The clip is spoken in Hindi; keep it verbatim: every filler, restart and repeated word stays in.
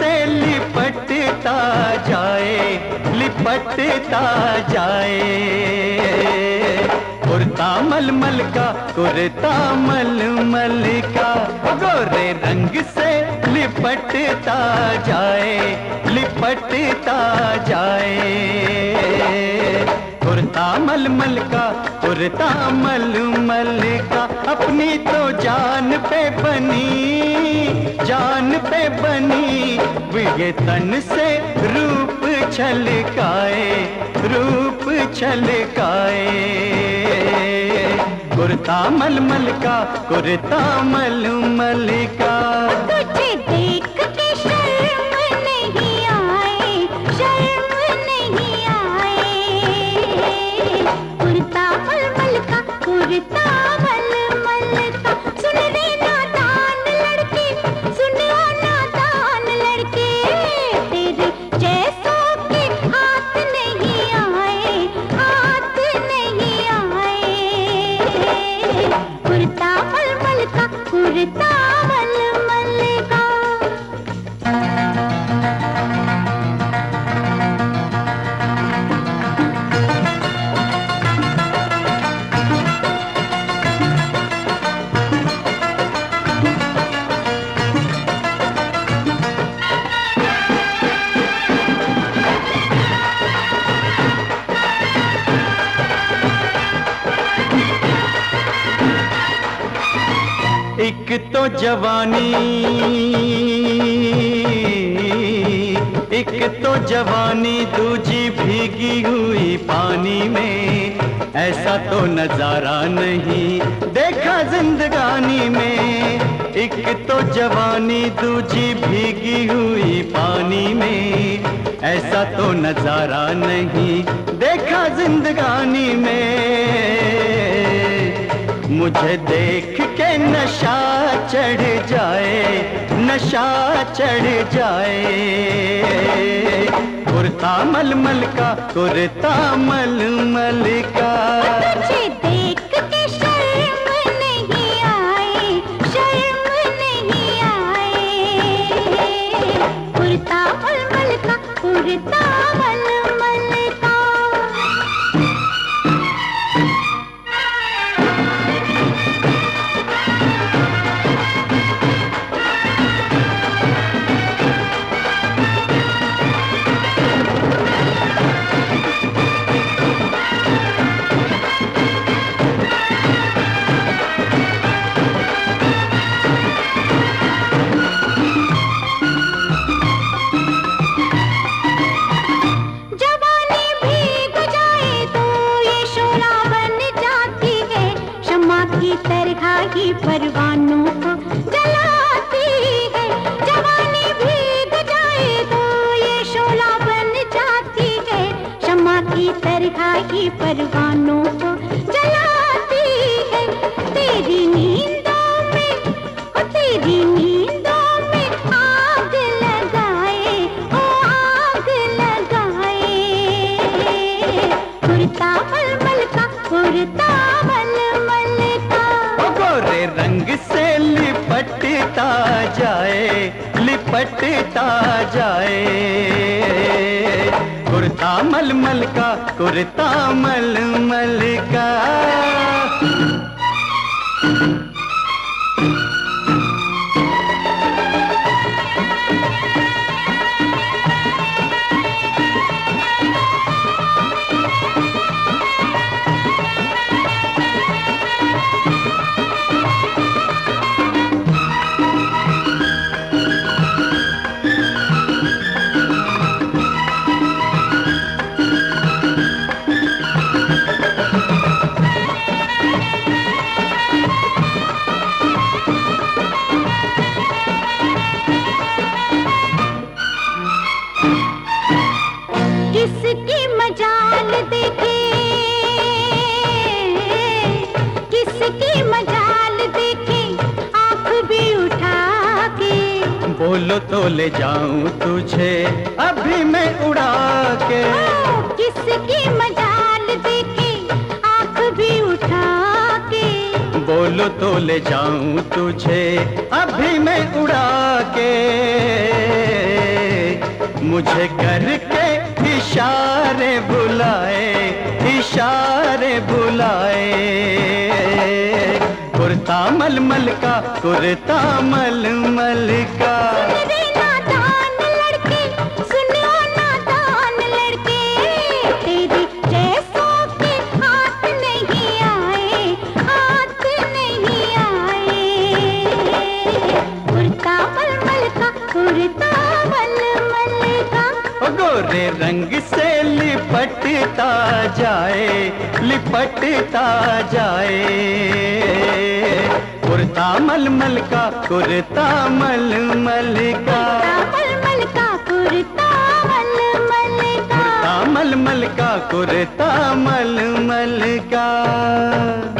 से लिपटता जाए, लिपटता जाए। कुर्ता मलमल का, कुर्ता मलमल का, गोरे रंग से लिपटता जाए, लिपटता जाए। कुर्ता मलमल का, कुर्ता मलमल का, अपनी तो जान पे बनी, जान पे बनी, ये तन से रूप छलकाए, रूप छलकाए। कुर्ता मलमल का, कुर्ता मलमल का। तुझे देख के शर्म नहीं आए, शर्म नहीं आए। कुर्ता मलमल का, कुर्ता मलमल का। सुन रे नादान लड़के, सुन ओ नादान लड़के, तेरे जैसों के हाथ नहीं आए, हाथ नहीं आए। कुर्ता मलमल का, कुर्ता मलमल का। एक तो जवानी, एक तो जवानी, दूजी भीगी हुई पानी में। ऐसा तो नजारा नहीं देखा जिंदगानी में। एक तो जवानी, दूजी भीगी हुई पानी में। ऐसा तो नजारा नहीं देखा जिंदगानी में। मुझे देख के नशा चढ़ जाए, नशा चढ़ जाए। कुर्ता मलमल का, कुर्ता मलमल का। तुझे देख के शर्म नहीं आए, शर्म नहीं आए। कुर्ता मलमल का, कुर्ता मलमल का। परवानों को जलाती है, जवानी भीग जाए तो ये शोला बन जाती है। शम्मा की तरह ही परवानों को जलाती है। तेरी नींदों में, ओ तेरी नींदों में आग लगाए, ओ आग लगाए। कुर्ता मलमल का, कुर्ता मलमल का। गोरे रंग से लिपटता जाए, लिपटता जाए। कुर्ता मलमल का, कुर्ता मलमल का। किसकी मजाल देखे, किसकी मजाल देखे, आँख भी उठा के। बोलो तो ले जाऊं तुझे अभी मैं उड़ा के। किसकी मजाल देखे, आँख भी उठा के। बोलो तो ले जाऊं तुझे अभी मैं उड़ा के। मुझे करके इशारे बुलाए, इशारे बुलाए। कुर्ता मलमल का, कुर्ता मलमल का। गोरे रंग से लिपटता जाए, लिपटता जाए। कुर्ता मलमल का, कुर्ता मलमल का। मलमल का कुर्ता मलमल का। कुर्ता मलमल का, कुर्ता मलमल का।